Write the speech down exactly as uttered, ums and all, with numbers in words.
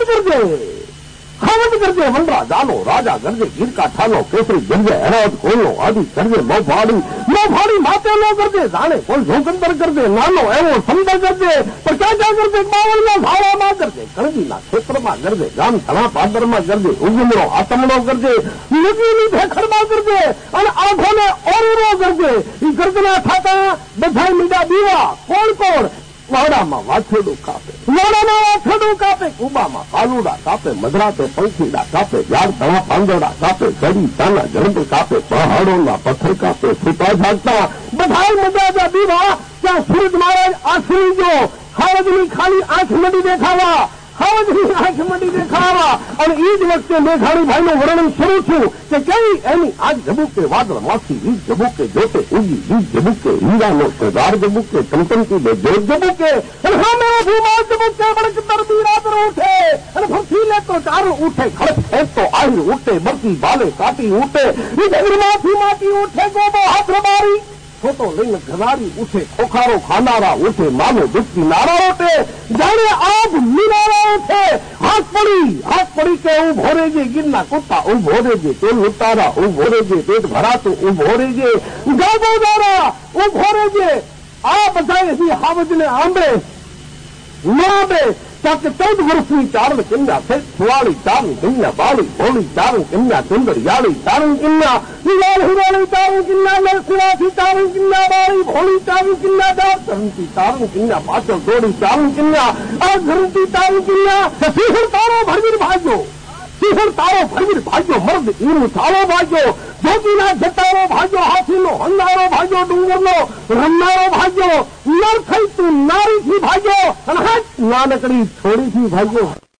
खावट कर दे खावट कर दे वंडरा जानो राजा गरजे गिरका ठानो केसरी गंजे हरावत खोलो आदि कर दे मोफाड़ी मोफाड़ी माते लो कर दे जाने कोई झोंकंदर कर दे नानो एवो संदर कर दे पर क्या क्या कर दे बावल में भावा मा कर दे कणगी ना क्षेत्र में कर दे गाम थड़ा पादर में कर दे उगमरो आतमड़ो कर दे नदी भेखड़ में कर दे और आंखों में ओरो कर दे ई गर्दना थाता बधाई मीडा दीवा कोण कोण वाड़ाમાં વાછરડું કાપે વાડામાં વાછરડું કાપે કુબામાં કાલુડા કાપે મધરાતે પંખીડા કાપે ઝાડ તળા પાંદડા કાપે જડી તાના જરંડ કાપે પહાડોના પથ્થર કાપે છૂટા જાગતા બધાય મજાજા દીવા ત્યાં સૂરજ મહારાજ આશરી જો ખાવજની ખાલી આંખ મડી દેખાવા ખાવજની આંખ મડી દેખાવા અને એ જ વખતે મેઘાણી ભાઈનું વર્ણન શરૂ થયું કે કઈ એની આજ જબુકે વાદળ માસી વીજ જબુકે જોતે ઉગી વીજ જબુકે હીરાનો શૃંગાર જબુકે ટમટમતી બે જોત જબુકે અને સામે ઉભી માલ જબુકે બળક તરતી રાતર ઉઠે અને ફરથી લે તો ચારું ઉઠે ખડક ખેત તો આહિર ઉઠે બરતી ભાલે કાટી ઉઠે એ જગરમાંથી માટી ઉઠે ગોબો હાથ રબારી छोटो लिंग घरारी उठे खोखारो खानारा उठे मानो दुखी नारा उठे जाने आग मीनारा उठे हाथ पड़ी हाथ पड़ी के ऊ भोरे जे गिरना कुत्ता ऊ भोरे जे तेल उतारा ऊ भोरे जे पेट भरा तो ऊ भोरे जे गाबो दारा ऊ भोरे जे आ बधाए ही हावज ने आंबे नाबे ताकि चौदह वर्षनी चारण कन्या थे सुवाड़ी चारण कन्या बाड़ी भोली चारण कन्या सुंदर याड़ी चारण कन्या लाल हिराली चारण कन्या नरसिंहासी चारण कन्या बाड़ी भोली चारण कन्या दार धरती चारण कन्या पाचल दौड़ी चारण कन्या और धरती चारण कन्या सिंहर तारो भरवीर भाग्यो सिंहर तारो भरवीर भाग्यो मर्द ईरू थालो भाग्यो ज्योतिना जटारो भाग्यो हाथीनो हंगारो भाग्यो डूंगरनो रमनारो भाग्यो नर थई तू नारी थी भाग्यो अन हाथ नानकड़ी छोड़ी थी भाग्यो।